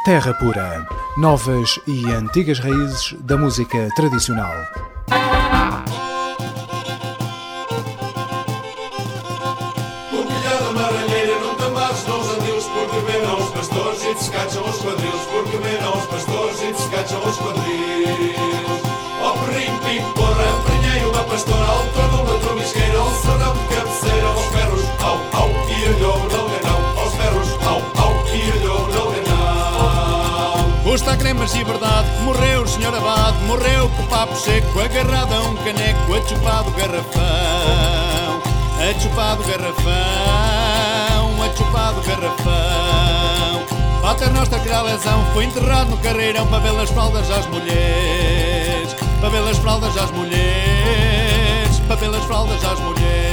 Terra Pura. Novas e antigas raízes da música tradicional. Polvilhada maralheira, não te amarres, não os adeus, porque verão os pastores e descacham os quadrilhos, porque verão os pastores e descacham os quadrilhos. Ó perrinho, pico, porra, aprenhei uma pastora, ao torno, uma tromisqueira, ao serrão de cabeceira, aos ferros, au, au, e olhou no ganão, aos ferros, au, au, e olhou no ganão. Custa cremas e verdade, morreu o senhor abade, morreu com o papo seco, agarrado a um caneco, a chupado garrafão, a chupado garrafão, a chupado garrafão. Pater Noster que dá lesão, foi enterrado no carreirão para ver as fraldas às mulheres, para ver as fraldas às mulheres, para ver as fraldas às mulheres.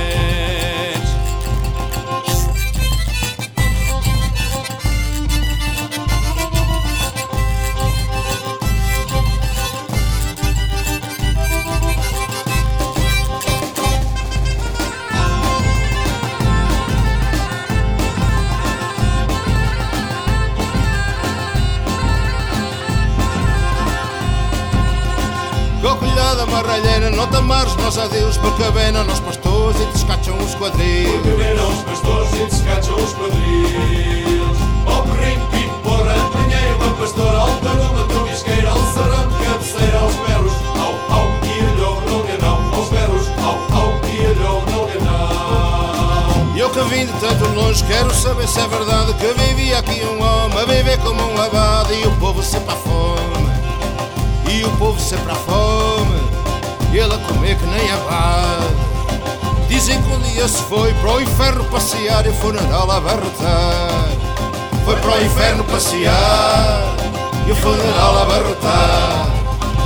Cocolhada marralheira, não te amarres, nós adeus, porque venam nos pastores e descacham os quadrilhos. Porque verão os pastores e descacham os quadrilhos. Ó perrinho, pico, porra, aprenhei uma pastora, ao torno, uma tromisqueira, ao serrão de cabeceira, aos ferros, au, au, e olhou no ganão, aos ferros, au, au, e olhou no ganão. E eu que vim de tanto longe, quero saber se é verdade que vivia aqui um homem a viver como um abade e o povo sempre à fome. E o povo sempre à fome, e ele a comer que nem abade. Dizem que um dia se foi para o inferno passear e o funeral a abarrotar. Foi para o inferno passear e o funeral a abarrotar.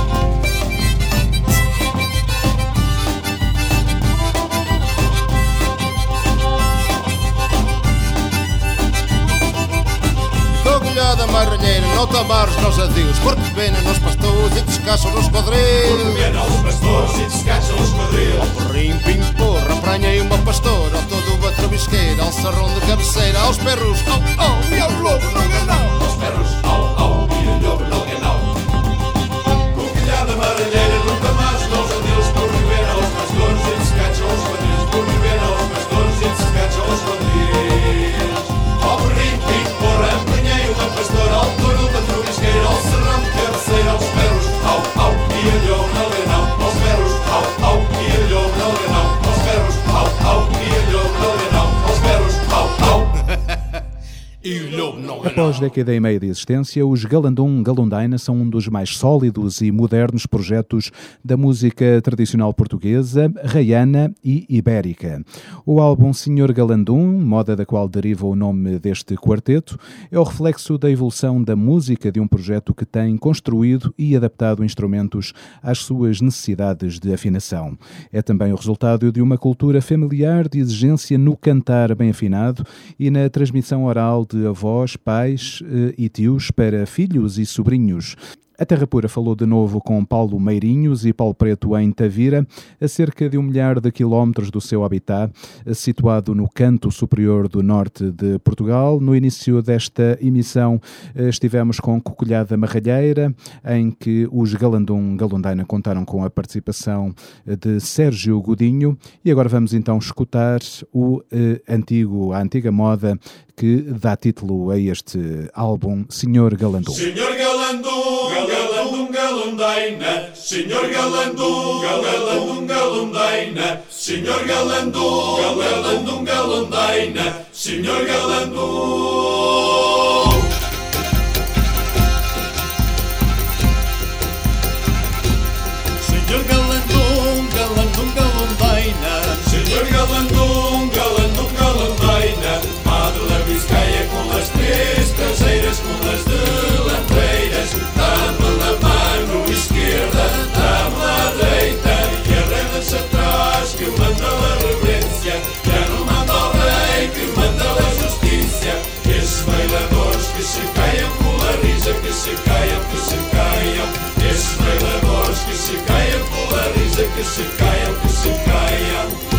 Cocolhada marralheira, não te amarres, nós adeus, porque venam nos pastores e descacham nos quadrilhos. Porque verão os pastores e descacham os quadrilhos. Ao porrinho, pingo, porra, apranhei uma pastora, ao todo uma travesqueira, ao sarrão de cabeceira, aos perros, au, au, e ao lobo no ganão. Aos ferros, au, au, e olhou no ganão. Coquilhada maralheira, nunca mais nós adeus, porque verão os pastores e descacham os quadrilhos. Porque verão os pastores e descacham os quadrilhos. Ó perrinho, pico, porra, aprenhei uma pastora, ao torno, uma tromisqueira, ao serrão de cabeceira, aos ferros, au, au, e olhou no ganão. Aos ferros, au, au, e olhou no ganão. Aos ferros, au, au, e olhou no ganão. Aos ferros, au, au. E o lobo no ganão. Após década e meia de existência, os Galandum Galundaina são um dos mais sólidos e modernos projetos da música tradicional portuguesa, raiana e ibérica. O álbum Senhor Galandum, moda da qual deriva o nome deste quarteto, é o reflexo da evolução da música de um projeto que tem construído e adaptado instrumentos às suas necessidades de afinação. É também o resultado de uma cultura familiar de exigência no cantar bem afinado e na transmissão oral de avós, pais e tios para filhos e sobrinhos. A Terra Pura falou de novo com Paulo Meirinhos e Paulo Preto em Tavira, a cerca de 1 milhar de quilómetros do seu habitat, situado no canto superior do norte de Portugal. No início desta emissão estivemos com Cocolhada Marralheira, em que os Galandum Galundaina contaram com a participação de Sérgio Godinho, e agora vamos então escutar a antiga moda que dá título a este álbum, Senhor Galandum. Senhor Galandum, Galandum Galundaina, Senhor Galandum, Galandum Galundaina, Senhor Galandum, Galandum Galundaina, Senhor Galandum. Senhor Galandum, Galandum Galundaina, Senhor Galandum, Galandum Galundaina, Madre da Biscaia com as três traseiras, com as delanteiras, dá-me a mano esquerda, dá-me a direita, e arreda-se atrás, que manda a reverência, já não manda ao rei, que manda a justiça, esses bailadores que se caiam pela risa, que se caiam, que se caiam, esses bailadores que se caiam pela risa, que se caiam, que se caiam.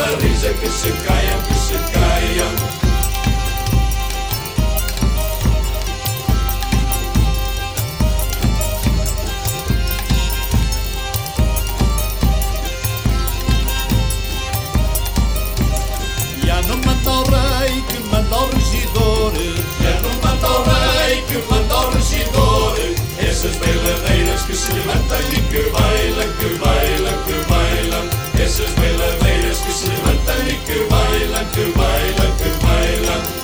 uma risa que se caiam, que se caiam. Não manda o rei que manda o regidor, Já não manda o rei que manda o regidor. Essas bailadeiras que se levantam e que bailam, que bailam, que bailam. Essas bailadeiras que se levantam e que bailam, que bailam, que bailam.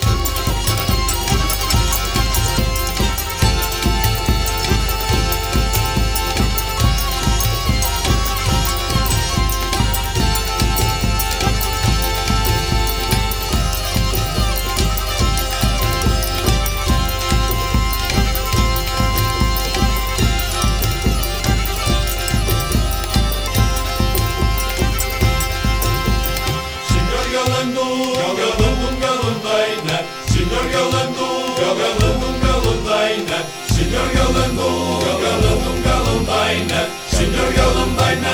Senhor Galandum, Galandaina, Senhor Galandaina.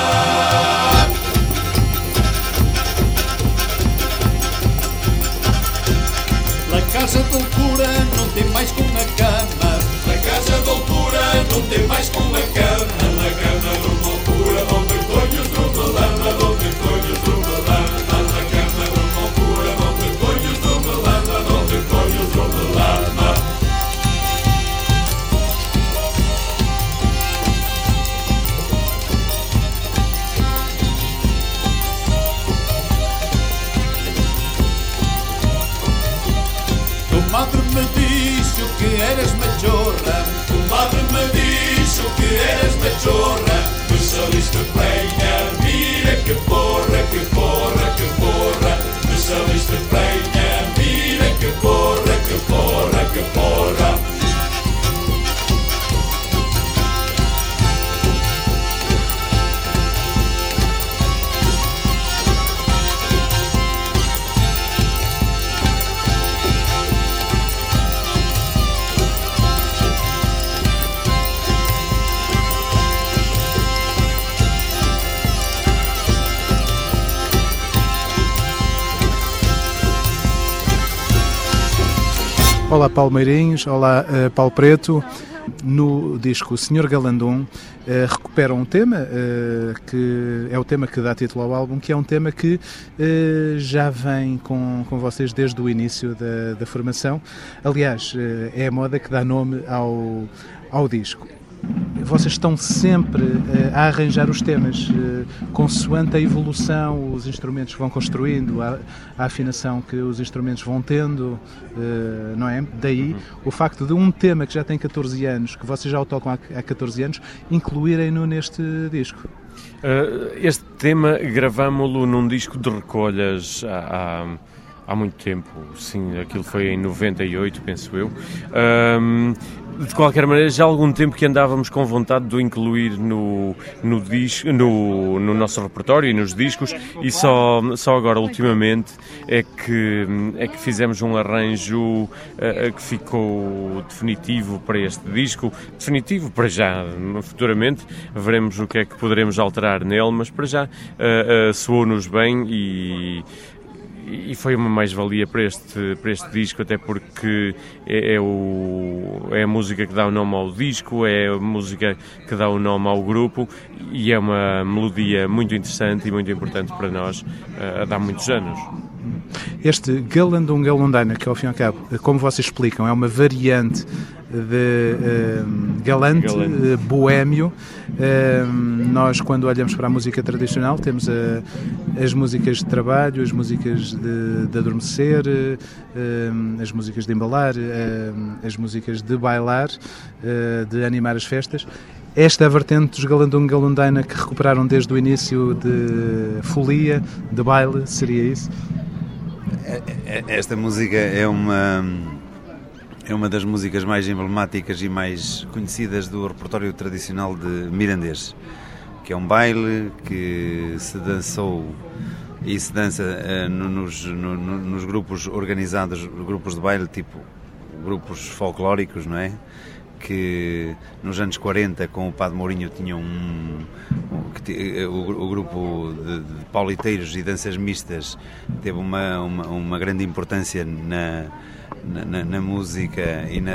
La casa de altura não tem mais que uma cama, Na casa de altura não tem mais que uma cama. Na cama de uma altura onde colhos de melana, onde colhos de melana. Na cama de uma altura onde colhos de melana, onde colhos de melana. Tu madre me disse que eras majorra, O madre me disse que eras machorra. Me saliste prenha, mira que porra, que porra, que porra. Me saliste prenha, mira que porra, que porra, que porra. Olá Palmeirinhos, olá Paulo Preto. No disco Senhor Galandum recuperam um tema que é o tema que dá título ao álbum, que é um tema que já vem com vocês desde o início da formação. Aliás, é a moda que dá nome ao disco. Vocês estão sempre a arranjar os temas consoante a evolução, os instrumentos vão construindo, a afinação que os instrumentos vão tendo, não é? Daí o facto de um tema que já tem 14 anos, que vocês já o tocam há 14 anos, incluírem-no neste disco. Este tema gravámo-lo num disco de recolhas há muito tempo, sim, aquilo foi em 98, penso eu. De qualquer maneira, já há algum tempo que andávamos com vontade de o incluir no nosso repertório e nos discos, e só agora, ultimamente, é que fizemos um arranjo que ficou definitivo para este disco. Definitivo para já, futuramente veremos o que é que poderemos alterar nele, mas para já soou-nos bem e foi uma mais-valia para este disco, até porque é a música que dá o nome ao disco, é a música que dá o nome ao grupo e é uma melodia muito interessante e muito importante para nós há muitos anos. Este Galandum Galandaina, que ao fim e ao cabo, como vocês explicam, é uma variante de galante, boémio. Nós, quando olhamos para a música tradicional, temos as músicas de trabalho, as músicas de adormecer, as músicas de embalar, as músicas de bailar, de animar as festas. Esta é a vertente dos Galandum Galandaina que recuperaram desde o início de folia, de baile, seria isso? Esta música é uma das músicas mais emblemáticas e mais conhecidas do repertório tradicional de mirandês, que é um baile que se dançou e se dança nos grupos organizados, grupos de baile tipo grupos folclóricos, não é? que nos anos 40 com o Padre Mourinho tinha o grupo de pauliteiros e danças mistas teve uma grande importância na música e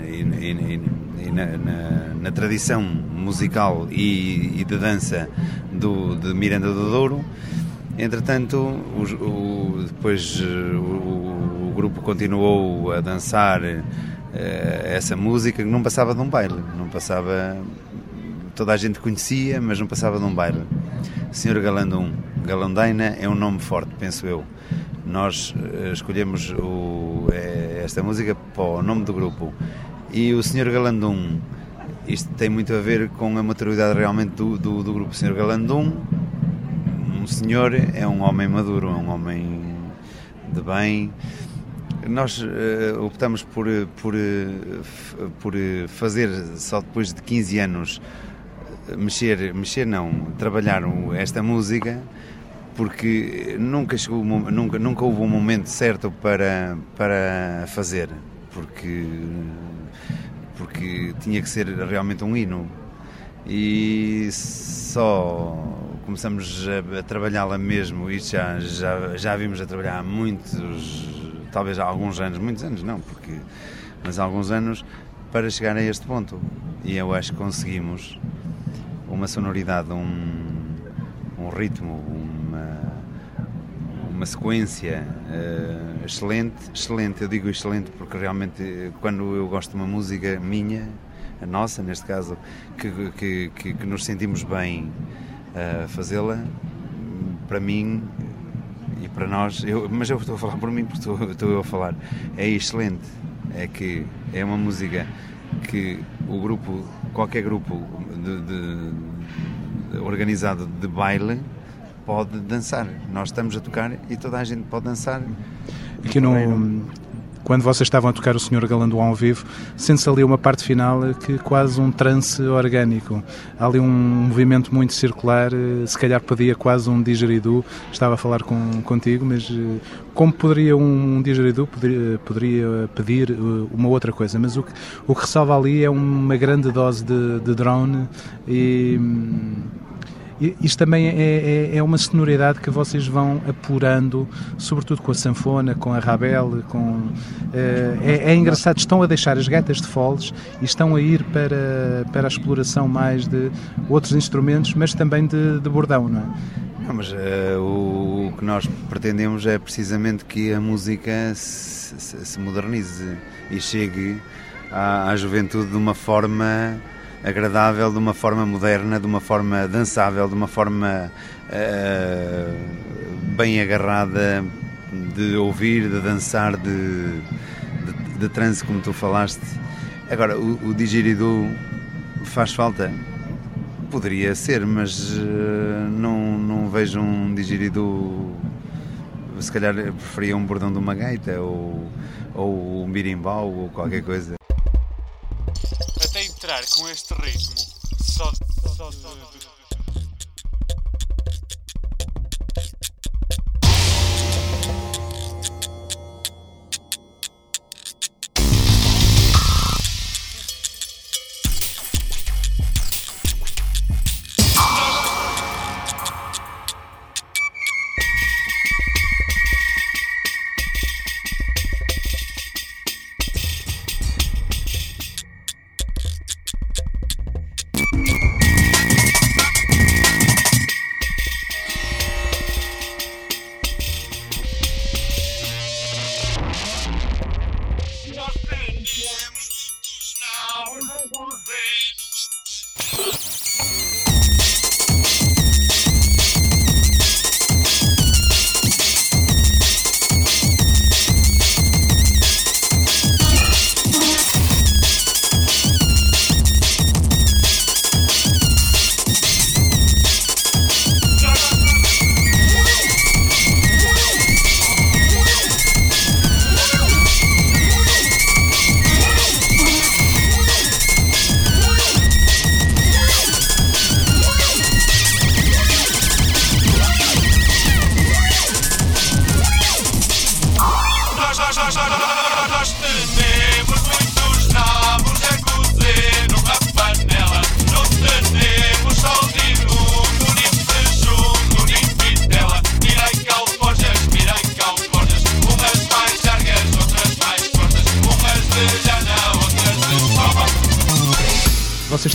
na tradição musical e de dança de Miranda do Douro. Entretanto, depois o grupo continuou a dançar essa música que não passava de um baile, não passava, toda a gente conhecia, mas não passava de um baile. Sr. Galandum, Galandaina é um nome forte, penso eu. Nós escolhemos esta música para o nome do grupo. E o Sr. Galandum, isto tem muito a ver com a maturidade realmente do grupo. O Sr. Galandum, um senhor, é um homem maduro, é um homem de bem. Nós optamos por fazer só depois de 15 anos trabalhar esta música, porque nunca houve um momento certo para fazer, porque tinha que ser realmente um hino, e só começamos a trabalhá-la mesmo, e já vimos a trabalhar há talvez há alguns anos, muitos anos não, mas há alguns anos, para chegar a este ponto, e eu acho que conseguimos uma sonoridade, um ritmo, uma sequência excelente, eu digo excelente porque realmente quando eu gosto de uma música minha, a nossa neste caso, que nos sentimos bem a fazê-la, para mim e para nós, mas eu estou a falar por mim porque estou eu a falar, é excelente, é uma música que o grupo, qualquer grupo organizado de baile pode dançar. Nós estamos a tocar e toda a gente pode dançar. Aqui quando vocês estavam a tocar o Sr. Galandum ao vivo, sente-se ali uma parte final que quase um trance orgânico. Há ali um movimento muito circular, se calhar pedia quase um didgeridoo. Estava a falar contigo, mas como poderia um didgeridoo, poderia pedir uma outra coisa. Mas o que ressalva ali é uma grande dose de drone e isto também é uma sonoridade que vocês vão apurando, sobretudo com a sanfona, com a rabel, é engraçado, estão a deixar as gaitas de foles e estão a ir para a exploração mais de outros instrumentos, mas também de bordão, não é? Não, mas o que nós pretendemos é precisamente que a música se modernize e chegue à juventude de uma forma agradável, de uma forma moderna, de uma forma dançável, de uma forma bem agarrada, de ouvir, de dançar, de transe, como tu falaste. Agora, o didgeridoo faz falta? Poderia ser, mas não vejo um didgeridoo. Se calhar preferia um bordão de uma gaita ou um birimbau ou qualquer coisa. Até entrar com este ritmo só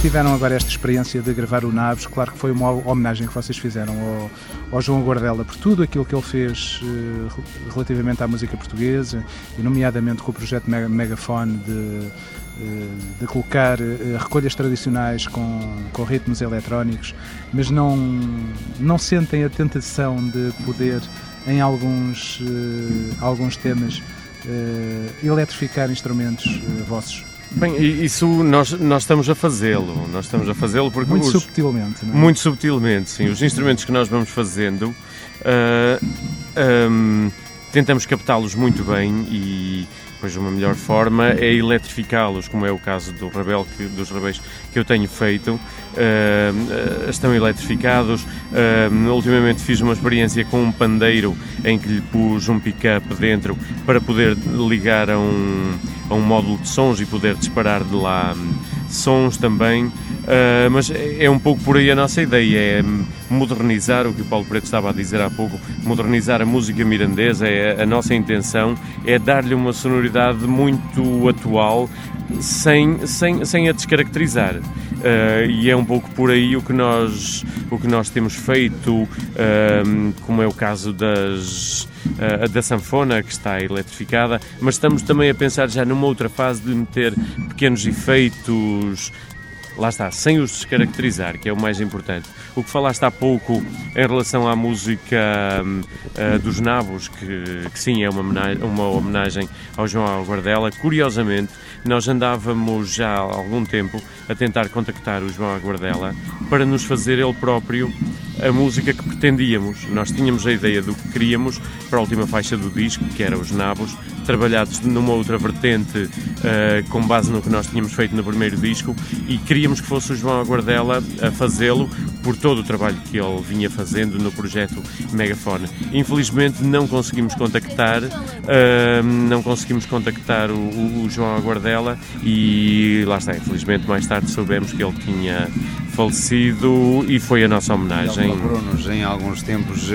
tiveram agora esta experiência de gravar o Naves, claro que foi uma homenagem que vocês fizeram ao João Guardela por tudo aquilo que ele fez relativamente à música portuguesa, e nomeadamente com o projeto Megafone de colocar recolhas tradicionais com ritmos eletrónicos, mas não sentem a tentação de poder, em alguns temas, eletrificar instrumentos vossos? Bem, isso nós estamos a fazê-lo. Porque muito subtilmente, não é? Muito subtilmente, sim. Os instrumentos que nós vamos fazendo, tentamos captá-los muito bem, e pois uma melhor forma é eletrificá-los, como é o caso dos Rebéis que eu tenho feito. Estão eletrificados. Ultimamente fiz uma experiência com um pandeiro em que lhe pus um pick-up dentro para poder ligar a um módulo de sons e poder disparar de lá sons também. Mas é um pouco por aí a nossa ideia, é modernizar o que o Paulo Preto estava a dizer há pouco, modernizar a música mirandesa. A nossa intenção é dar-lhe uma sonoridade muito atual, sem a descaracterizar. E é um pouco por aí o que nós temos feito, como é o caso da sanfona, que está eletrificada, mas estamos também a pensar já numa outra fase de meter pequenos efeitos, lá está, sem os descaracterizar, que é o mais importante. O que falaste há pouco em relação à música dos Nabos, que sim, é uma homenagem ao João Guardela. Curiosamente, nós andávamos já há algum tempo a tentar contactar o João Guardela para nos fazer ele próprio a música que pretendíamos. Nós tínhamos a ideia do que queríamos para a última faixa do disco, que era os Nabos, trabalhados numa outra vertente, com base no que nós tínhamos feito no primeiro disco, e queríamos que fosse o João Guardela a fazê-lo, por todo o trabalho que ele vinha fazendo no projeto Megafone. Infelizmente não conseguimos contactar o João Guardela, e lá está, infelizmente mais tarde soubemos que ele tinha falecido, e foi a nossa homenagem. Ele procurou-nos em alguns tempos,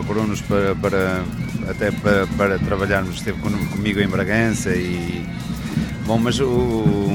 para trabalharmos, esteve comigo em Bragança, e bom, mas o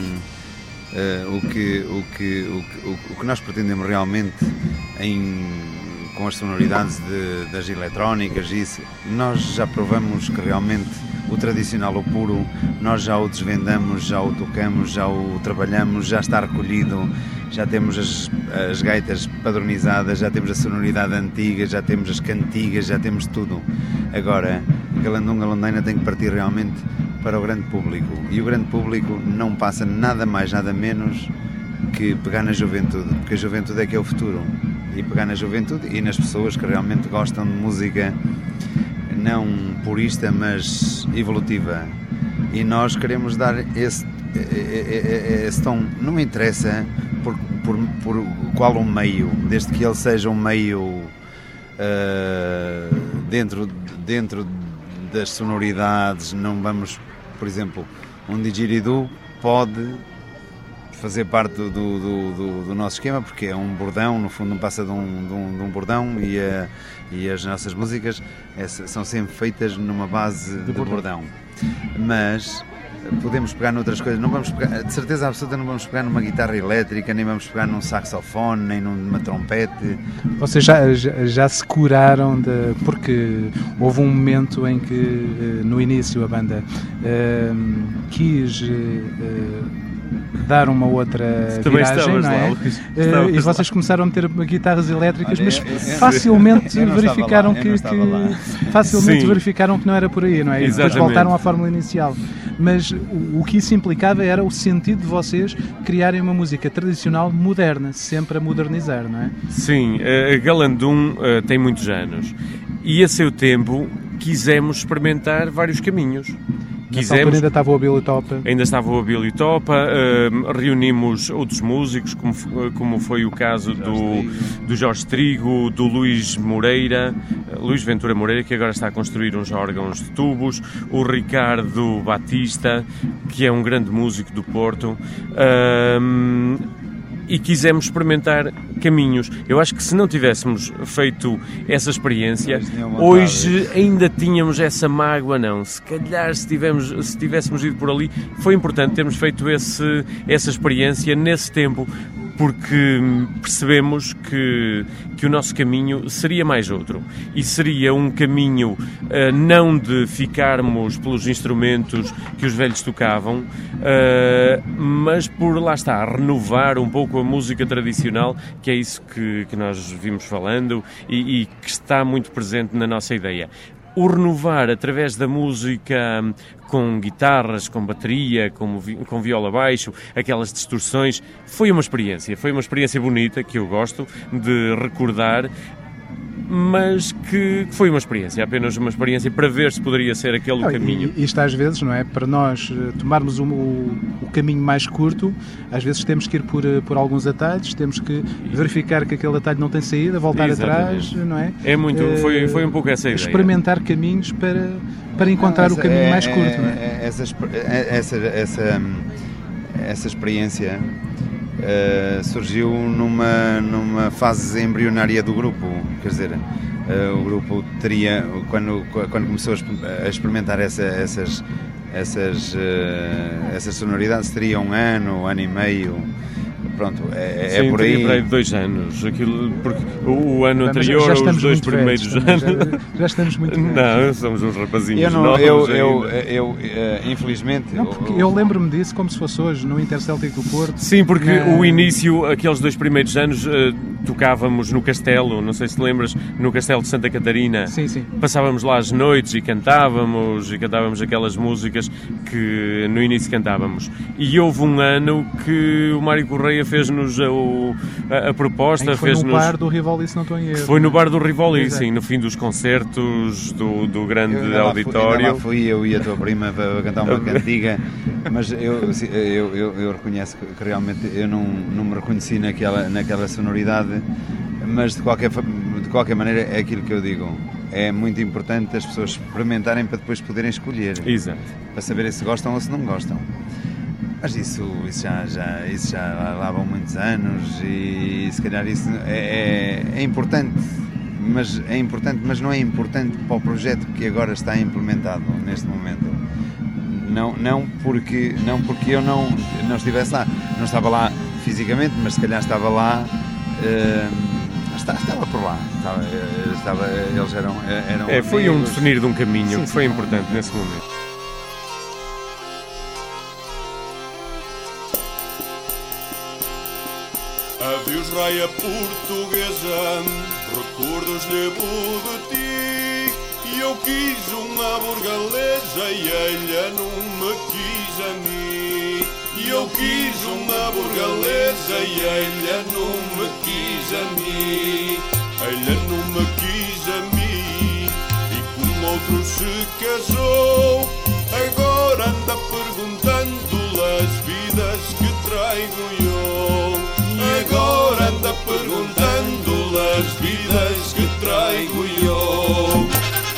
que nós pretendemos realmente com as sonoridades das eletrónicas, isso, nós já provamos que realmente o tradicional, o puro, nós já o desvendamos, já o tocamos, já o trabalhamos, já está recolhido, já temos as gaitas padronizadas, já temos a sonoridade antiga, já temos as cantigas, já temos tudo. Agora, Galandum Galandaina tem que partir realmente para o grande público, e o grande público não passa nada mais, nada menos que pegar na juventude, porque a juventude é que é o futuro, e pegar na juventude e nas pessoas que realmente gostam de música não purista, mas evolutiva, e nós queremos dar esse tom. Não interessa por qual um meio, desde que ele seja um meio dentro das sonoridades. Não vamos, por exemplo, um didgeridoo pode fazer parte do nosso esquema, porque é um bordão, no fundo não passa de um bordão, e as nossas músicas são sempre feitas numa base de bordão. Mas podemos pegar noutras coisas, não vamos pegar, de certeza absoluta, não vamos pegar numa guitarra elétrica, nem vamos pegar num saxofone, nem numa trompete. Vocês já se curaram porque houve um momento em que no início a banda quis dar uma outra viragem, não é? E vocês começaram a meter guitarras elétricas, mas facilmente verificaram verificaram que não era por aí, não é? E depois voltaram à fórmula inicial. Mas o que isso implicava era o sentido de vocês criarem uma música tradicional moderna, sempre a modernizar, não é? Sim, a Galandum tem muitos anos, e a seu tempo quisemos experimentar vários caminhos. Ainda estava o Billy Topa. Reunimos outros músicos, como foi o caso do Jorge Trigo, do Luís Ventura Moreira, que agora está a construir uns órgãos de tubos, o Ricardo Batista, que é um grande músico do Porto. e quisemos experimentar caminhos. Eu acho que se não tivéssemos feito essa experiência, hoje ainda tínhamos essa mágoa, não. Se calhar se tivéssemos ido por ali, foi importante termos feito essa experiência nesse tempo, porque percebemos que o nosso caminho seria mais outro. E seria um caminho não de ficarmos pelos instrumentos que os velhos tocavam, mas por, lá está, renovar um pouco a música tradicional, que é isso que nós vimos falando e que está muito presente na nossa ideia. O renovar através da música com guitarras, com bateria, com viola baixo, aquelas distorções, foi uma experiência bonita, que eu gosto de recordar, mas que foi uma experiência, apenas uma experiência para ver se poderia ser aquele o caminho. E isto às vezes, não é? Para nós tomarmos o caminho mais curto, às vezes temos que ir por alguns atalhos, temos que verificar que aquele atalho não tem saída, voltar atrás, não é? Foi um pouco essa ideia. Experimentar caminhos para encontrar o caminho mais curto, não é? Essa experiência surgiu numa fase embrionária do grupo, quer dizer, o grupo teria, quando começou a experimentar essas sonoridades, teria um ano e meio. Pronto, sim, por aí. Sim, 2 anos, aquilo, porque o ano anterior, os 2 primeiros anos. Já estamos muito velhos. Não, somos uns rapazinhos infelizmente. Não, porque eu lembro-me disso como se fosse hoje, no Interceltic do Porto. Sim, porque o início, aqueles 2 primeiros anos, tocávamos no Castelo, não sei se te lembras, no Castelo de Santa Catarina. Sim, sim. Passávamos lá as noites e cantávamos aquelas músicas que no início cantávamos. E houve um ano que o Mário Correia fez-nos a proposta. Foi no bar do Rivoli, se não estou em erro. Foi no bar do Rivoli, sim, no fim dos concertos do grande auditório. Lá fui eu e a tua prima a cantar uma cantiga, mas eu reconheço que realmente eu não me reconheci naquela sonoridade, mas de qualquer maneira é aquilo que eu digo. É muito importante as pessoas experimentarem para depois poderem escolher. Exato. Para saberem se gostam ou se não gostam. Mas isso já lá vão muitos anos e se calhar isso é importante, mas não é importante para o projeto que agora está implementado neste momento. Não porque eu não estivesse lá, não estava lá fisicamente, mas se calhar estava lá, estava por lá, eles eram foi amigos. um definir de um caminho, sim, que foi importante nesse momento. Adeus, raia portuguesa, recordos levo de ti. E eu quis uma burgalesa e ela não me quis a mim. E eu quis uma burgalesa e ela não me quis a mim. Ela não me quis a mim e com outro se casou. Agora anda perguntando as vidas que trago eu. Agora anda perguntando as vidas que trago eu.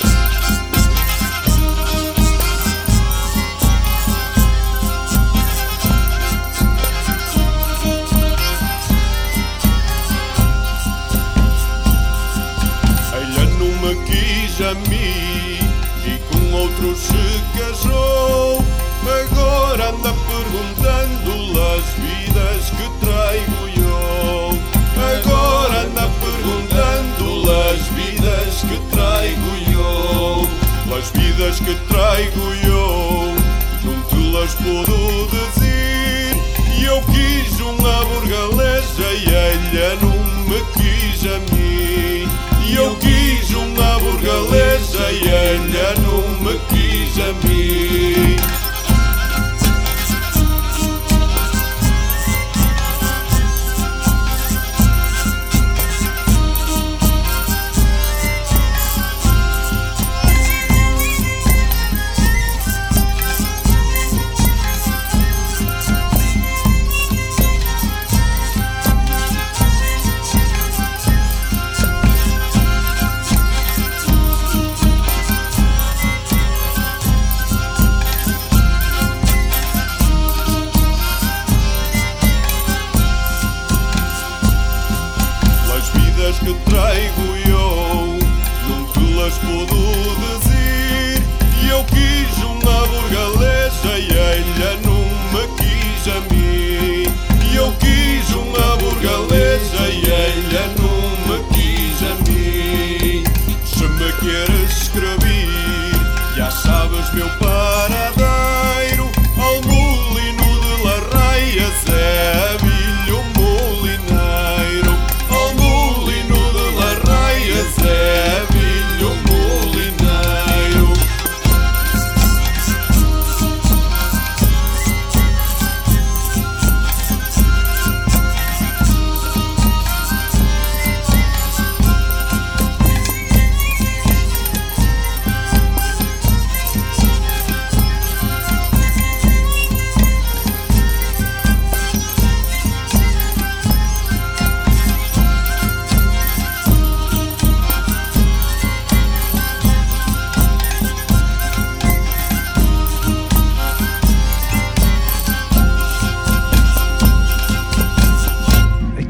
Ela não me quis a mim e com outro se casou. Agora anda perguntando as vidas que trago eu. Agora anda perguntando as vidas que trago eu. As vidas que trago eu, não te las puedo dizer. E eu quis uma burgalesa e ela não me quis a mim. E eu quis uma burgalesa e ela não me quis a mim.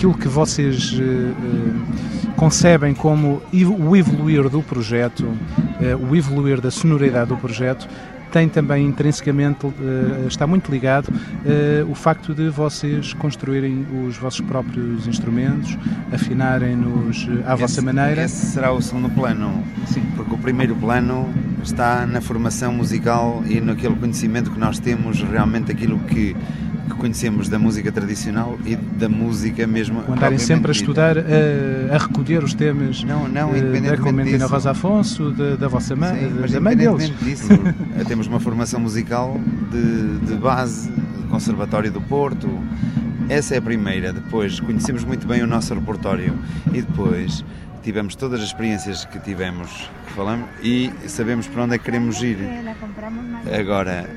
aquilo que vocês concebem como o evoluir do projeto, o evoluir da sonoridade do projeto, tem também intrinsecamente, está muito ligado o facto de vocês construírem os vossos próprios instrumentos, afinarem-nos à vossa maneira. Esse será o segundo plano. Sim. Porque o primeiro plano está na formação musical e naquele conhecimento que nós temos realmente aquilo que conhecemos da música tradicional e da música mesmo. Andarem sempre a estudar, a recolher os temas da Clementina Rosa Afonso, da vossa mãe, da mãe deles. Disso, temos uma formação musical de base, Conservatório do Porto. Essa é a primeira. Depois conhecemos muito bem o nosso repertório e depois tivemos todas as experiências que tivemos, que falamos, e sabemos para onde é que queremos ir. Agora,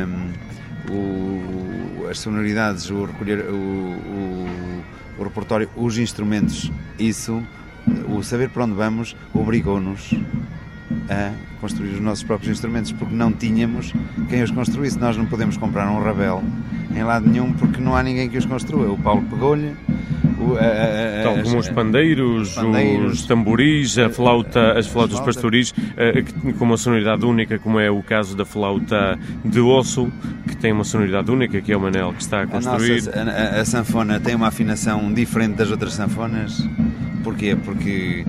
as sonoridades, o recolher, o repertório, os instrumentos, isso, o saber para onde vamos, obrigou-nos a construir os nossos próprios instrumentos, porque não tínhamos quem os construísse. Nós não podemos comprar um Ravel em lado nenhum porque não há ninguém que os construa. O Paulo pegou-lhe, tal como os pandeiros, os tamboris, as flautas pastoris, com uma sonoridade única, como é o caso da flauta de osso, que tem uma sonoridade única, que é o Manel que está a construir. A sanfona tem uma afinação diferente das outras sanfonas. Porquê? Porque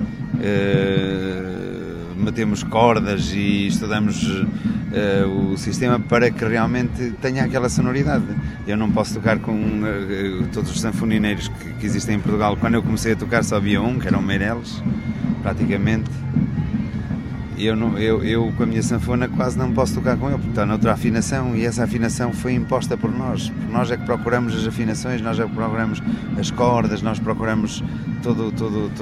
metemos cordas e estudamos o sistema para que realmente tenha aquela sonoridade. Eu não posso tocar com todos os sanfonineiros que existem em Portugal. Quando eu comecei a tocar só havia um, que era o Meireles, praticamente. Eu com a minha sanfona quase não posso tocar com ele, porque está noutra afinação, e essa afinação foi imposta por nós. Nós é que procuramos as afinações, nós é que procuramos as cordas, nós procuramos todo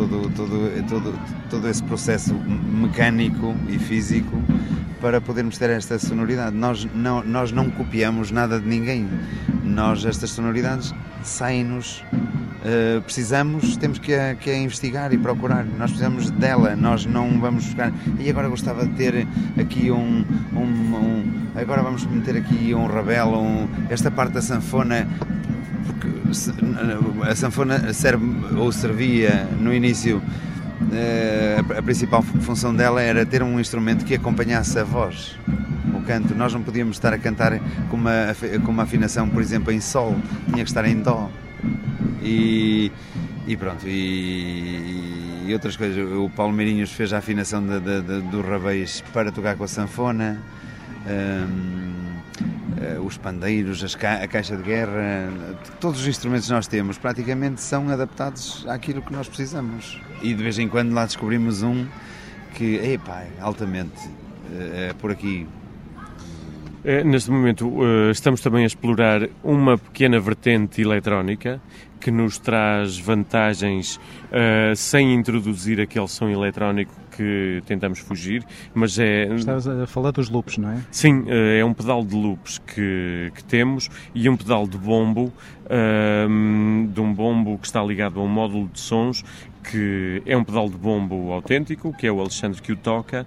esse processo mecânico e físico para podermos ter esta sonoridade. Nós não copiamos nada de ninguém. Estas sonoridades saem-nos. Temos que investigar e procurar. Nós precisamos dela, nós não vamos buscar. E agora gostava de ter aqui agora vamos meter aqui um Ravel, esta parte da sanfona, porque a sanfona servia no início. A principal função dela era ter um instrumento que acompanhasse a voz, o canto. Nós não podíamos estar a cantar com uma afinação, por exemplo, em sol, tinha que estar em dó. E pronto, e outras coisas. O Paulo Meirinhos fez a afinação do Rabeis para tocar com a sanfona, os pandeiros, a caixa de guerra, todos os instrumentos que nós temos praticamente são adaptados àquilo que nós precisamos. E de vez em quando lá descobrimos um que, altamente, por aqui. Neste momento estamos também a explorar uma pequena vertente eletrónica que nos traz vantagens sem introduzir aquele som eletrónico que tentamos fugir, mas Estavas a falar dos loops, não é? Sim, é um pedal de loops que temos e um pedal de bombo, de um bombo que está ligado a um módulo de sons, que é um pedal de bombo autêntico, que é o Alexandre que o toca,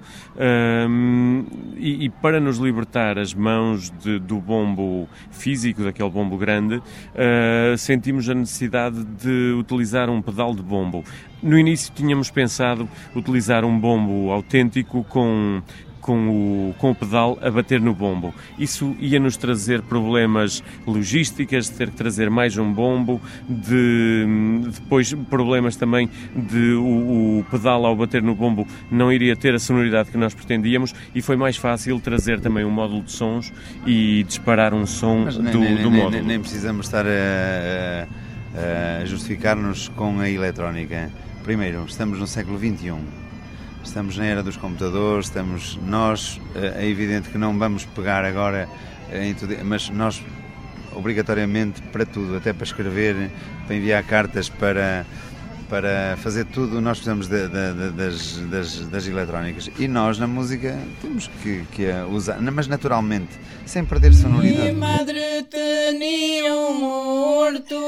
e para nos libertar as mãos do bombo físico, daquele bombo grande, sentimos a necessidade de utilizar um pedal de bombo. No início tínhamos pensado utilizar um bombo autêntico com o pedal a bater no bombo. Isso ia-nos trazer problemas logísticos, de ter que trazer mais um bombo, depois problemas também de o pedal ao bater no bombo não iria ter a sonoridade que nós pretendíamos, e foi mais fácil trazer também um módulo de sons e disparar um som do módulo. Nem precisamos estar a justificar-nos com a eletrónica. Primeiro, estamos no século XXI. Estamos na era dos computadores, é evidente que não vamos pegar agora em tudo, mas nós, obrigatoriamente, para tudo, até para escrever, para enviar cartas, para fazer tudo, nós precisamos das eletrónicas. E nós, na música, temos que usar, mas naturalmente, sem perder sonoridade. Minha madre tinha morto,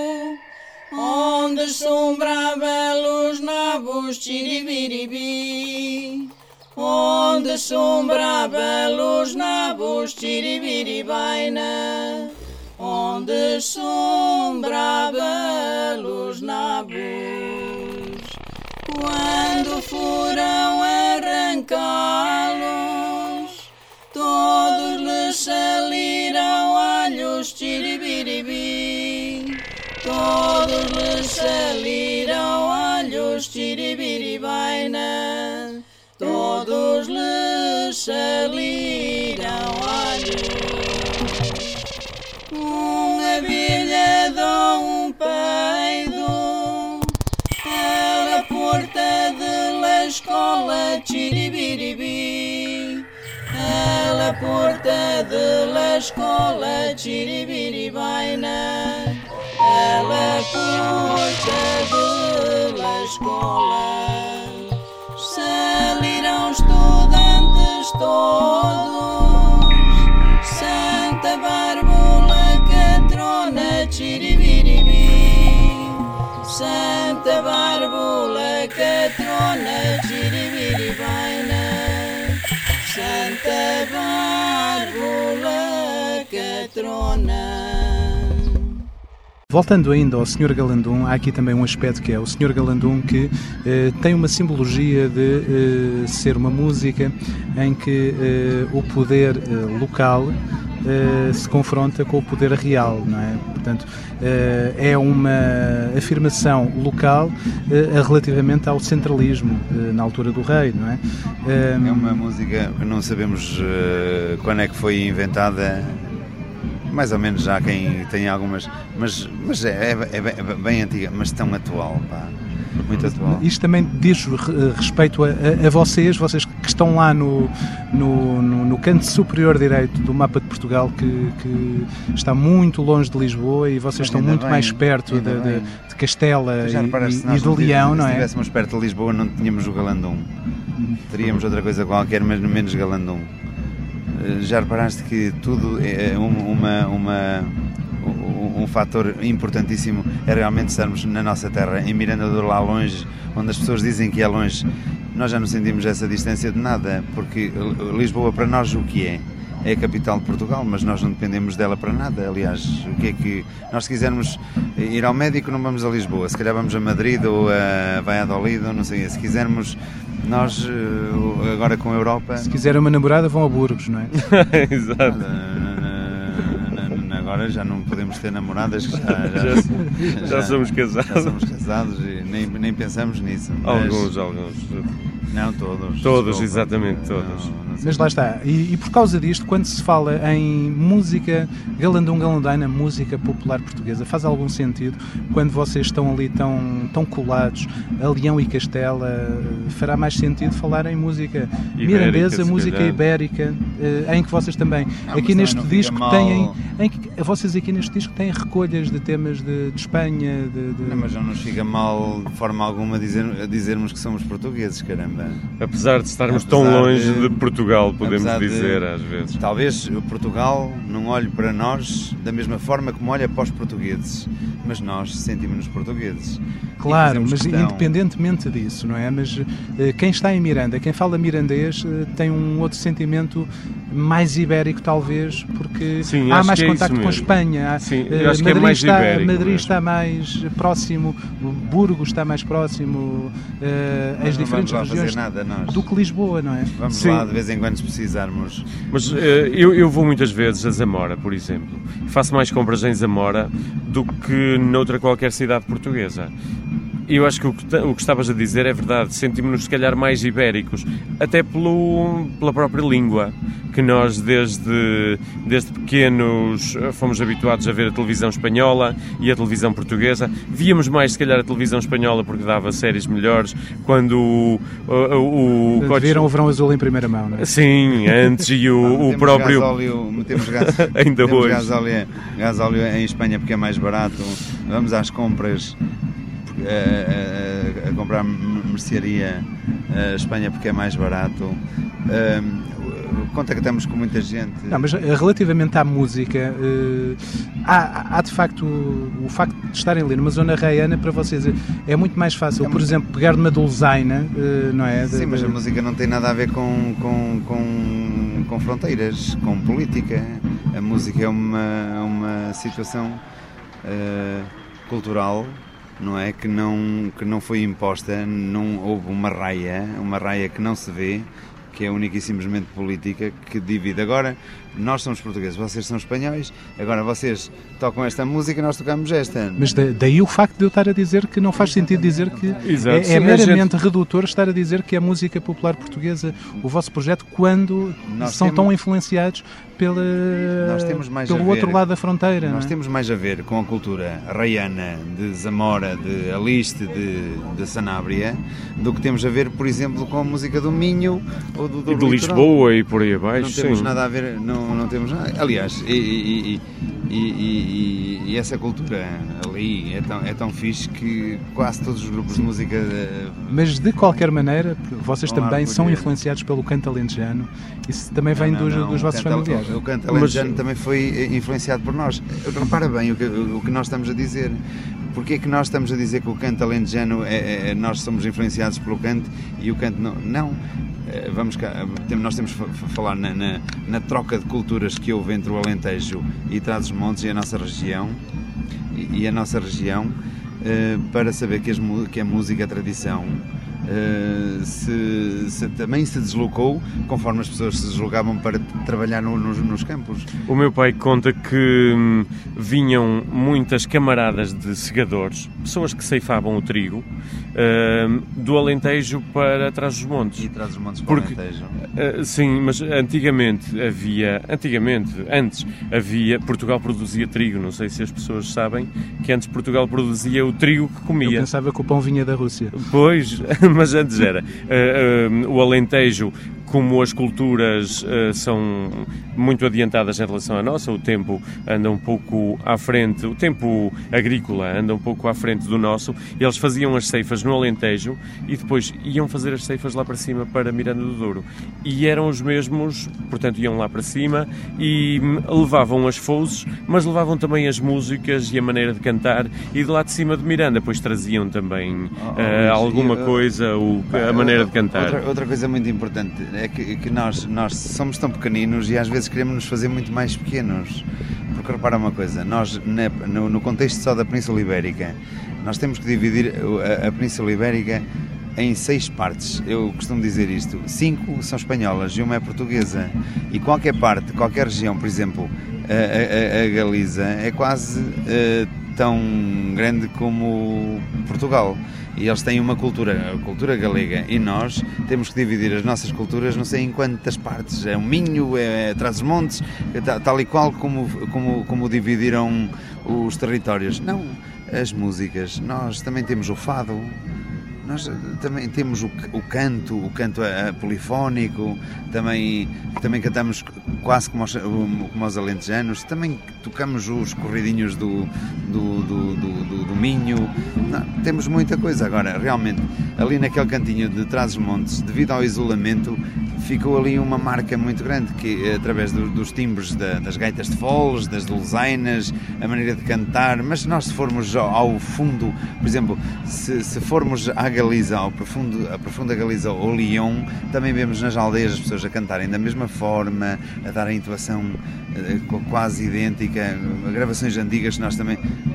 onde sombra belos nabos tchiribiribi, onde sombra belos nabos tchiribiribaina, onde sombrava os nabos. Quando foram arrancá-los, todos lhes saliram alhos tiribiribi. Todos lhes saliram alhos tiribiribaina. Todos lhes saliram alhos. Uma abelha dá um peido à porta da escola tiribiribi. À porta da escola tiribiribaina. À porta da escola saliram estudantes todos. Santa Bárbara, catrona tiribiribi. Santa Bárbara, catrona tiribiribaina. Santa Bárbara, catrona. Voltando ainda ao Sr. Galandum, há aqui também um aspecto que é o Sr. Galandum que tem uma simbologia de ser uma música em que o poder local se confronta com o poder real, não é? Portanto, é uma afirmação local relativamente ao centralismo na altura do rei, não é? É uma música que não sabemos quando é que foi inventada. Mais ou menos já quem tem algumas, mas é bem antiga, mas tão atual, pá, muito atual. Isto também diz respeito a vocês que estão lá no canto superior direito do mapa de Portugal, que está muito longe de Lisboa e vocês estão muito mais perto de Castela e de Leão, não é? Se estivéssemos perto de Lisboa não tínhamos o Galandum, teríamos outra coisa qualquer, mas menos Galandum. Já reparaste que tudo é um fator importantíssimo é realmente estarmos na nossa terra, em Miranda do Douro, lá longe, onde as pessoas dizem que é longe. Nós já não sentimos essa distância de nada, porque Lisboa para nós o que é? É a capital de Portugal, mas nós não dependemos dela para nada. Aliás, o que é que nós, se quisermos ir ao médico, não vamos a Lisboa, se calhar vamos a Madrid ou a Valladolid, ou não sei, se quisermos. Nós, agora com a Europa... Se quiserem uma namorada, vão a Burgos, não é? Exato. Agora já não podemos ter namoradas, já somos casados. Já somos casados e nem pensamos nisso. Alguns. Não, todos. Todos, exatamente, todos. Mas lá está. E por causa disto, quando se fala em música galandum-galandaina, música popular portuguesa, faz algum sentido quando vocês estão ali tão colados a Leão e Castela? Fará mais sentido falar em música mirandesa, música ibérica, em que vocês também, aqui neste disco têm, vocês aqui neste disco têm recolhas de temas de Espanha, Não, mas não nos fica mal de forma alguma dizermos que somos portugueses, caramba. Apesar de estarmos tão longe de Portugal, podemos dizer às vezes. Talvez Portugal não olhe para nós da mesma forma como olha para os portugueses, mas nós sentimos-nos portugueses. Claro, mas independentemente disso, não é? Mas quem está em Miranda, quem fala mirandês, tem um outro sentimento mais ibérico, talvez, porque sim, há mais contacto com a Espanha. Sim, eu acho que é mais ibérico. Madrid está mais próximo, Burgos está mais próximo, as diferentes regiões do que Lisboa, não é? Vamos lá de vez em quando se precisarmos. Mas eu vou muitas vezes a Zamora, por exemplo. Faço mais compras em Zamora do que noutra qualquer cidade portuguesa. Eu acho que o que estavas a dizer é verdade. Sentimos-nos, se calhar, mais ibéricos, até pela própria língua, que nós, desde pequenos, fomos habituados a ver a televisão espanhola e a televisão portuguesa. Víamos mais, se calhar, a televisão espanhola porque dava séries melhores, quando viram o Verão Azul em primeira mão, não é? Sim, antes, e o próprio... Metemos gasóleo em Espanha porque é mais barato. Vamos às compras... A comprar mercearia a Espanha porque é mais barato. Contactamos com muita gente. Não, mas relativamente à música, há de facto o facto de estarem ali numa zona raiana para vocês é muito mais fácil, por exemplo, pegar numa dulzaina, não é? Sim, mas a música não tem nada a ver com fronteiras, com política. A música é uma situação cultural, não é? Que não foi imposta, não houve uma raia que não se vê, que é única e simplesmente política, que divide. Agora, nós somos portugueses, vocês são espanhóis, agora vocês tocam esta música e nós tocamos esta. Mas daí o facto de eu estar a dizer que não faz sentido dizer que Exato. Sim, meramente redutor estar a dizer que é a música popular portuguesa o vosso projeto quando são tão influenciados pelo outro lado da fronteira. Nós temos mais a ver com a cultura raiana de Zamora, de Aliste, de Sanabria, do que temos a ver, por exemplo, com a música do Minho ou do de Lisboa e por aí abaixo. Não temos nada a ver, não temos nada. Aliás, e essa cultura ali é tão fixe que quase todos os grupos de música... Mas de qualquer maneira, vocês também são influenciados pelo canto alentejano. Isso também vem dos vossos familiares. O canto alentejano também foi influenciado por nós. Repara bem o que nós estamos a dizer. Porquê é que nós estamos a dizer que o canto alentejano nós somos influenciados pelo canto e o canto não? Não. Nós temos que falar na troca de culturas que houve entre o Alentejo e Trás-os-Montes e a nossa região, para saber que a música, a tradição, também se deslocou conforme as pessoas se deslocavam para trabalhar nos campos. O meu pai conta que vinham muitas camaradas de segadores, pessoas que ceifavam o trigo, do Alentejo para Trás-os-Montes. E Trás-os-Montes para o Alentejo. Sim, mas antes havia, Portugal produzia trigo, não sei se as pessoas sabem que antes Portugal produzia o trigo que comia. Eu pensava que o pão vinha da Rússia. Pois, mas antes era. O Alentejo, como as culturas são muito adiantadas em relação à nossa, o tempo anda um pouco à frente, o tempo agrícola anda um pouco à frente do nosso, e eles faziam as ceifas no Alentejo e depois iam fazer as ceifas lá para cima, para Miranda do Douro. E eram os mesmos, portanto iam lá para cima e levavam as fouzes, mas levavam também as músicas e a maneira de cantar, e de lá de cima de Miranda, pois traziam também alguma coisa, a maneira de cantar. Outra coisa muito importante é que nós somos tão pequeninos e às vezes queremos nos fazer muito mais pequenos, porque repara uma coisa, nós no contexto só da Península Ibérica, nós temos que dividir a Península Ibérica em 6 partes. Eu costumo dizer isto: 5 são espanholas e uma é portuguesa, e qualquer parte, qualquer região, por exemplo a Galiza é quase tão grande como Portugal, e eles têm uma cultura, a cultura galega, e nós temos que dividir as nossas culturas não sei em quantas partes. É o Minho, é Trás-os-Montes, tal e qual como dividiram os territórios. Não, as músicas, nós também temos o fado, nós também temos o canto polifónico, também cantamos quase como os alentejanos, também tocamos os corridinhos do Minho. Não, temos muita coisa. Agora, realmente, ali naquele cantinho de Trás-os-Montes, devido ao isolamento, ficou ali uma marca muito grande, que através dos timbres das gaitas de foles, das dulzainas, a maneira de cantar. Mas nós, se formos ao fundo, por exemplo, se formos à Galiza, a profunda Galiza ou Lyon, também vemos nas aldeias as pessoas a cantarem da mesma forma, a dar a intuação quase idêntica, gravações antigas que nós também...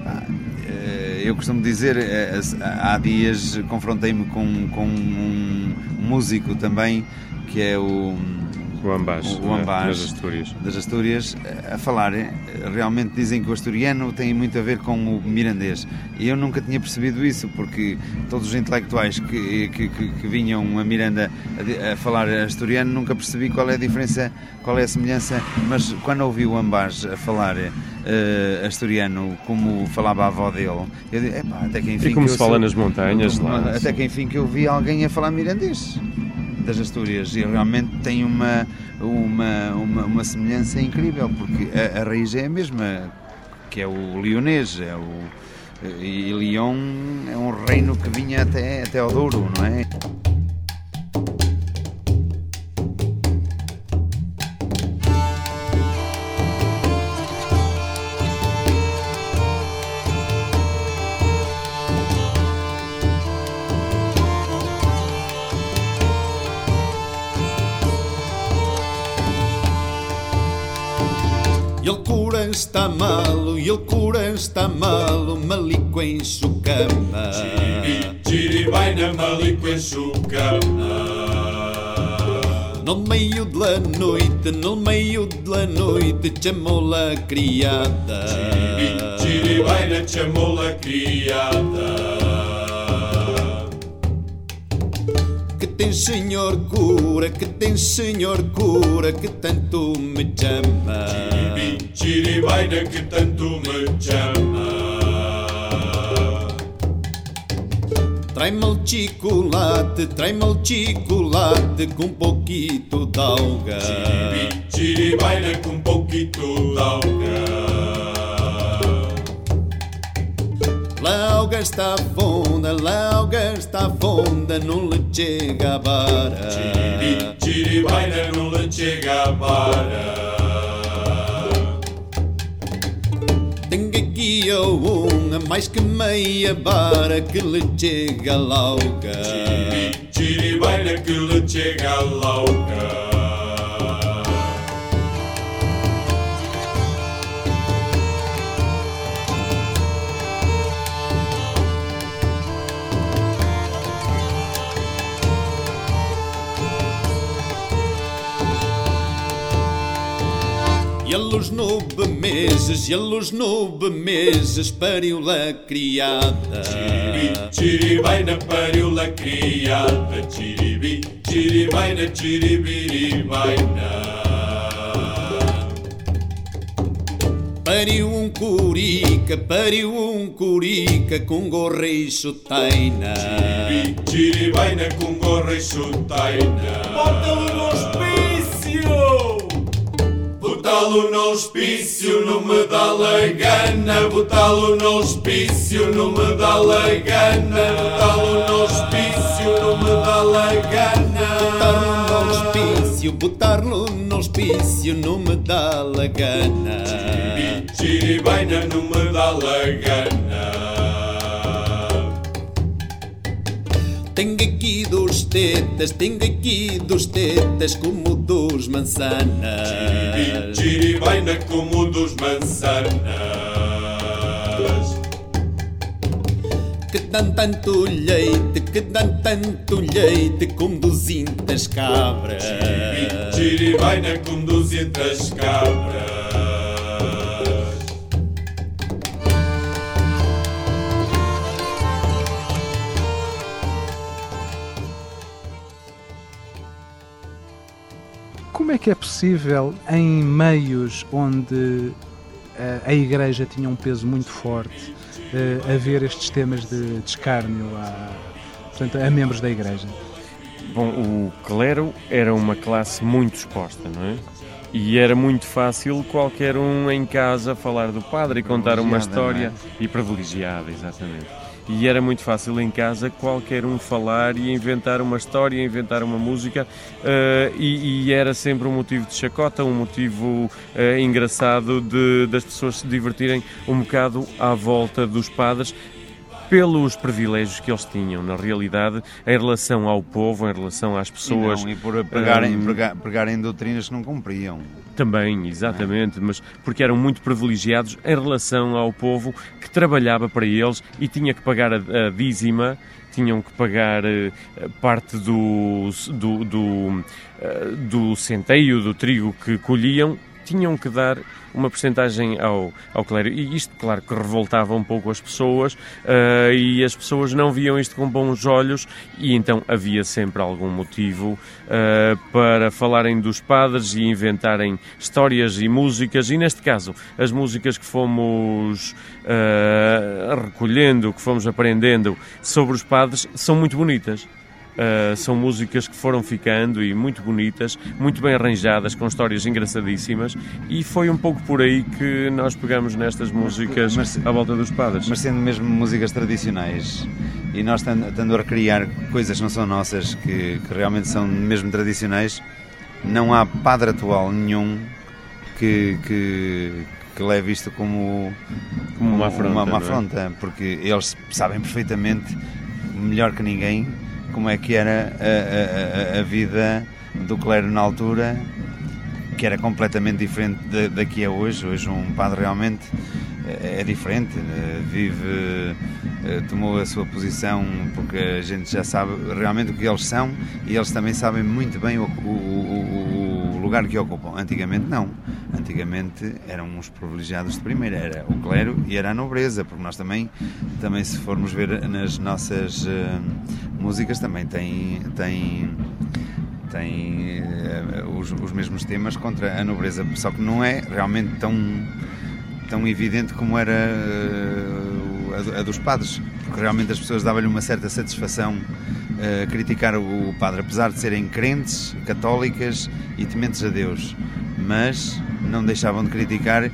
Eu costumo dizer, há dias confrontei-me com um músico também, que é o Ambás, das Astúrias, a falar. Realmente dizem que o asturiano tem muito a ver com o mirandês, e eu nunca tinha percebido isso, porque todos os intelectuais que vinham a Miranda a falar asturiano, nunca percebi qual é a diferença, qual é a semelhança, mas quando ouvi o Ambás a falar asturiano como falava a avó dele, eu disse, até que enfim, e como se fala nas montanhas lá, até que enfim que eu vi alguém a falar mirandês das Astúrias, e realmente tem uma semelhança incrível, porque a raiz é a mesma, que é o lionês, e Lyon é um reino que vinha até ao Douro, não é? ele cura está malo, ele cura está malo, malico enche o cama. Chiribaina, malico enche o cama. No meio da noite, no meio da noite, chamou-la a criada. Chiribaina, chamou-la a criada. Que tem senhor cura, que tem senhor cura, que tanto me chama. Chiribaina, que tanto me chama. Trai-me o chocolate com um pouquito de alga. Chiribaina, com um pouquito de alga. La alga está fonda, não lhe chega a vara. Chiribaina, não lhe chega a vara. Tenho aqui uma, mais que meia vara, que lhe chega a lauga. Chiribaina, que lhe chega a lauga. E aos 9 meses pariu-la a criada. Chiribaina, pariu-la a criada. Chiribaina, chiribiribaina. Pariu um curica com gorra e chutaina. Chiribaina, com gorra e chutaina. Bota-lo no hospício! Botá-lo no hospício não me dá la gana. Botá-lo no hospício não me dá la gana. Botá-lo no hospício não me dá la gana. Botar-lo no hospício não me dá la gana. Chiribaina, não me dá la gana. Tenho aqui dos tetas como dos manzanas. Chiribaina, como dos manzanas. Que dão tanto leite como 200 cabras. Chiribaina, com 200 cabras. Como é que é possível, em meios onde a Igreja tinha um peso muito forte, haver estes temas de escárnio a membros da Igreja? Bom, o clero era uma classe muito exposta, não é? E era muito fácil qualquer um em casa falar do padre e contar uma história, e privilegiada, exatamente. E era muito fácil em casa qualquer um falar e inventar uma história, inventar uma música, e era sempre um motivo de chacota, um motivo engraçado das pessoas se divertirem um bocado à volta dos padres, pelos privilégios que eles tinham, na realidade, em relação ao povo, em relação às pessoas. E por pregarem doutrinas que não cumpriam. Também, exatamente, mas porque eram muito privilegiados em relação ao povo que trabalhava para eles e tinha que pagar a dízima, tinham que pagar parte do centeio do trigo que colhiam, tinham que dar uma percentagem ao clero. E isto, claro, que revoltava um pouco as pessoas, e as pessoas não viam isto com bons olhos, e então havia sempre algum motivo para falarem dos padres e inventarem histórias e músicas, e neste caso as músicas que fomos recolhendo, que fomos aprendendo sobre os padres, são muito bonitas. São músicas que foram ficando e muito bonitas, muito bem arranjadas, com histórias engraçadíssimas, e foi um pouco por aí que nós pegamos nestas músicas à volta dos padres. Mas sendo mesmo músicas tradicionais, e nós estando a recriar coisas que não são nossas, que realmente são mesmo tradicionais, não há padre atual nenhum que leve isto como uma afronta, porque eles sabem perfeitamente, melhor que ninguém, como é que era a vida do clero na altura, que era completamente diferente da que é hoje. Hoje um padre realmente é diferente, tomou a sua posição, porque a gente já sabe realmente o que eles são, e eles também sabem muito bem o lugar que ocupam. Antigamente não, antigamente eram os privilegiados de primeira, era o clero e era a nobreza, porque nós também se formos ver nas nossas músicas também tem os mesmos temas contra a nobreza, só que não é realmente tão evidente como era a dos padres, porque realmente as pessoas davam-lhe uma certa satisfação criticar o padre, apesar de serem crentes, católicas e tementes a Deus, mas não deixavam de criticar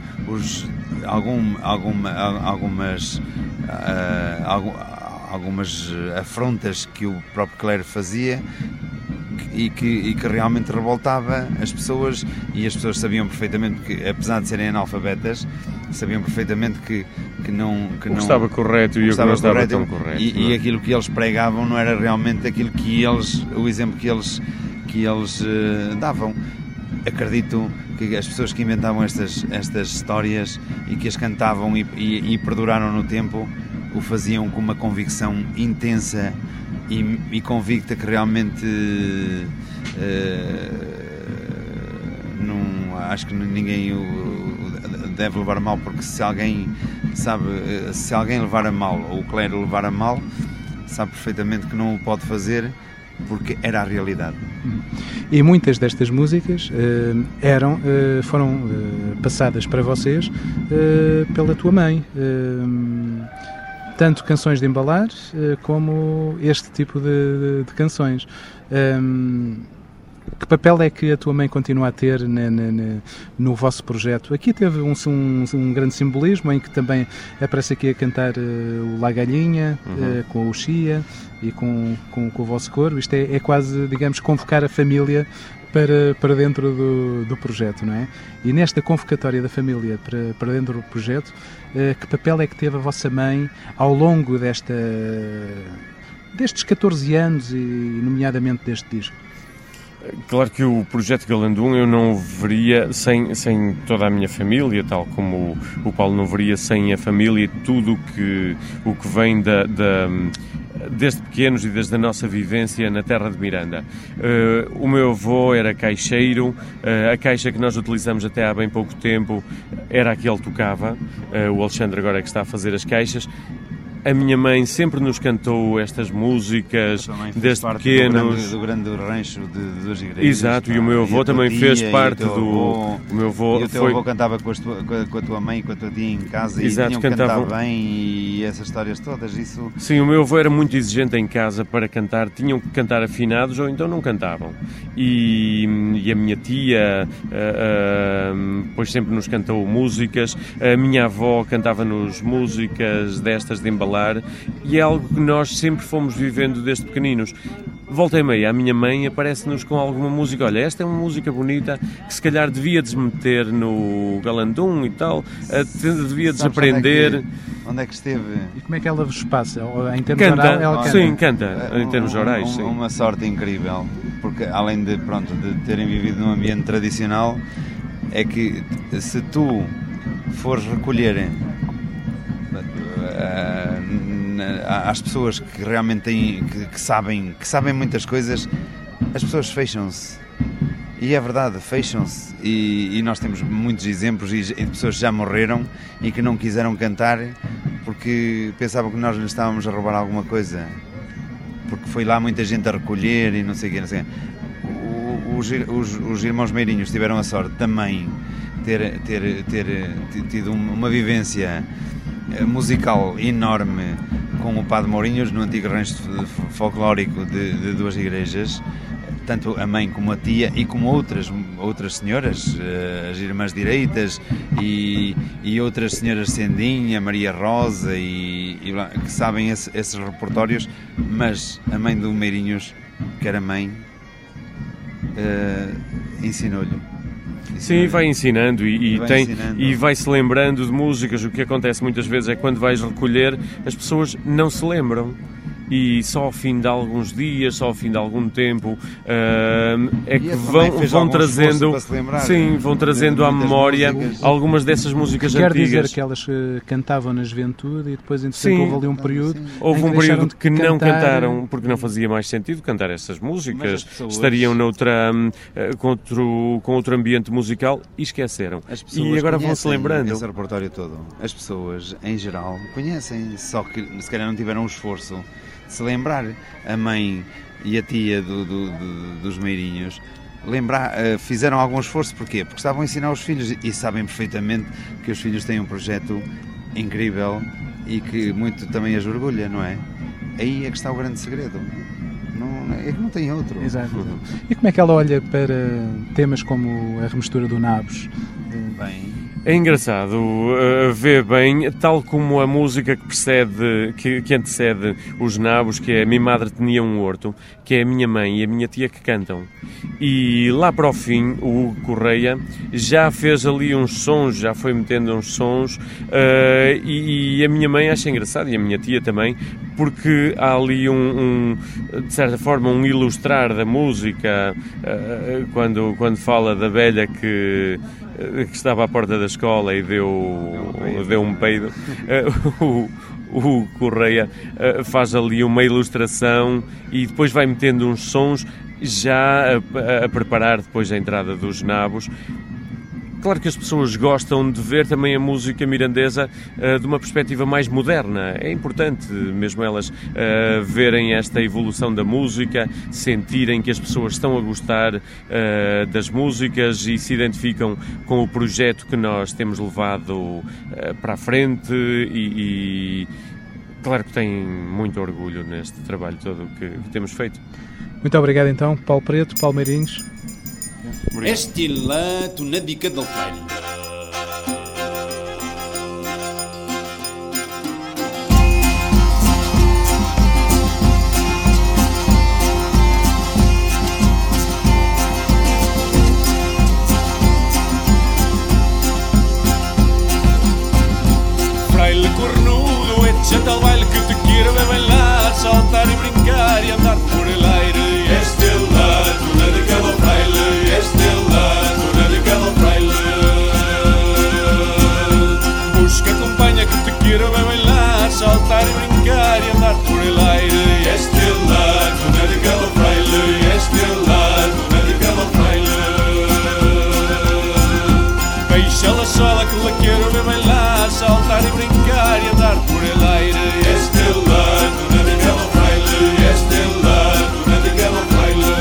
algumas afrontas que o próprio clero fazia, e que realmente revoltava as pessoas, e as pessoas sabiam perfeitamente que, apesar de serem analfabetas, sabiam perfeitamente que não estava correto e o que não estava tão correto. E aquilo que eles pregavam não era realmente aquilo que o exemplo que eles davam. Acredito que as pessoas que inventavam estas histórias e que as cantavam e perduraram no tempo, o faziam com uma convicção intensa e convicta, que realmente não acho que ninguém o deve levar a mal, porque se alguém levar a mal, ou o clero levar a mal, sabe perfeitamente que não o pode fazer, porque era a realidade. E muitas destas músicas foram passadas para vocês pela tua mãe, tanto canções de embalar como este tipo de canções. Que papel é que a tua mãe continua a ter no vosso projeto? Aqui teve um grande simbolismo, em que também aparece aqui a cantar o La Galhinha, com o Chia e com o vosso coro. Isto é quase, digamos, convocar a família para dentro do projeto, não é? E nesta convocatória da família para dentro do projeto, que papel é que teve a vossa mãe ao longo destes 14 anos, e nomeadamente deste disco? Claro que o projeto Galandum eu não o veria sem toda a minha família, tal como o Paulo não veria sem a família, tudo o que vem desde pequenos e desde a nossa vivência na terra de Miranda. O meu avô era caixeiro, a caixa que nós utilizamos até há bem pouco tempo era a que ele tocava, o Alexandre agora é que está a fazer as caixas. A minha mãe sempre nos cantou estas músicas desde pequenos. Do grande rancho de Duas Igrejas. Exato, e o meu avô também fez parte do... O meu avô e o teu avô cantava com a tua mãe e com a tua tia em casa. Exato, e tinham que cantar bem, e essas histórias todas, isso... Sim, o meu avô era muito exigente em casa para cantar, tinham que cantar afinados ou então não cantavam. E a minha tia depois sempre nos cantou músicas, a minha avó cantava-nos músicas destas de embalar, e é algo que nós sempre fomos vivendo desde pequeninos. Volta e meia, a minha mãe aparece-nos com alguma música. Olha, esta é uma música bonita que se calhar devia desmeter no Galandum e tal, devia desaprender. Onde é que esteve? E como é que ela vos passa? Em termos orais, ela canta? Sim, canta, em termos orais, sim. Uma sorte incrível, porque além de terem vivido num ambiente tradicional, é que se tu fores recolher às pessoas que realmente têm, que sabem muitas coisas, as pessoas fecham-se. E é verdade, fecham-se. E nós temos muitos exemplos de pessoas que já morreram e que não quiseram cantar porque pensavam que nós lhes estávamos a roubar alguma coisa. Porque foi lá muita gente a recolher e não sei o quê, não sei o quê. Os irmãos Meirinhos tiveram a sorte também ter tido uma vivência musical enorme com o Padre Mourinhos no antigo rancho folclórico de Duas Igrejas, tanto a mãe como a tia e como outras senhoras, as irmãs direitas e outras senhoras Sendinha, Maria Rosa que sabem esses repertórios, mas a mãe do Meirinhos, que era mãe, ensinou-lhe. Sim, vai ensinando e vai-se lembrando de músicas. O que acontece muitas vezes é que quando vais recolher, as pessoas não se lembram. e só ao fim de alguns dias, só ao fim de algum tempo é que vão trazendo, sim, vão trazendo à memória algumas dessas músicas Quer antigas. dizer que elas cantavam na juventude e depois entretanto houve ali um período houve em que um período deixaram que de não cantar. cantaram porque não fazia mais sentido cantar essas músicas, estariam noutra com outro ambiente musical e esqueceram. E agora vão-se lembrando. Esse repertório todo. As pessoas, em geral, conhecem, só que se calhar não tiveram o esforço de se lembrar. A mãe e a tia dos Meirinhos fizeram algum esforço. Porquê? Porque estavam a ensinar os filhos e sabem perfeitamente que os filhos têm um projeto incrível e que muito também as orgulha, não é? Aí é que está o grande segredo. É que não tem outro. Exato. E como é que ela olha para temas como a remistura do Nabos? Bem, é engraçado ver bem, tal como a música que antecede os Nabos, que é "Mi Madre Tinha um Horto", que é a minha mãe e a minha tia que cantam. E lá para o fim, o Hugo Correia já fez ali uns sons, já foi metendo uns sons, e a minha mãe acha engraçado, e a minha tia também, porque há ali de certa forma, um ilustrar da música, quando fala da velha que estava à porta da escola e deu um peido. O Correia faz ali uma ilustração e depois vai metendo uns sons já a preparar depois a entrada dos Nabos. Claro que as pessoas gostam de ver também a música mirandesa de uma perspectiva mais moderna. É importante mesmo elas verem esta evolução da música, sentirem que as pessoas estão a gostar das músicas e se identificam com o projeto que nós temos levado para a frente e claro que têm muito orgulho neste trabalho todo que temos feito. Muito obrigado então, Paulo Preto, Palmeirinhos. Estilato na dica del Fraile. Fraile cornudo, échate al baile que te quiero ver bailar, saltar y brincar y andar por el aire. Estilato na dica del Fraile. Estilato na dica del Fraile. Busca compañía que te quiero ver bailar, saltar y brincar y andar por el aire. Estilato na dica del Fraile. Estilato na dica del Fraile. Deixa la sola que la quiero ver bailar, saltar y brincar y andar por el aire. Estilato na dica del Fraile. Estilato na dica del Fraile.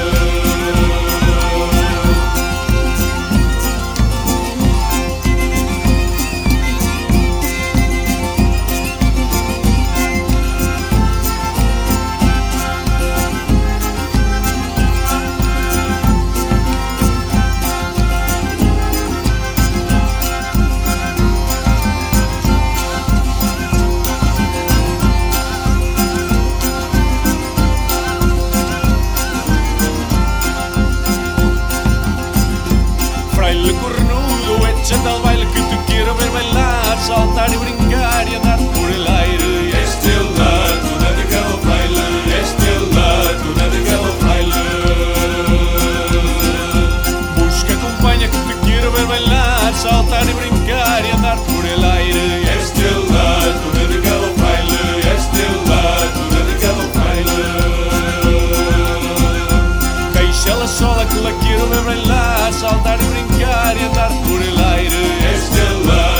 Fraile cornudo, échate al baile que te quiero ver bailar, saltar y brincar y andar por el aire. Estilato na dica del Fraile. Estilato na dica del Fraile. Busca compañía que te quiero ver bailar, saltar y brincar y andar por el aire. Estilato na dica del Fraile. Estilato na dica del Fraile. Deixa la sola que la quiero ver bailar, saltar y brincar y andar por el aire. Estilato.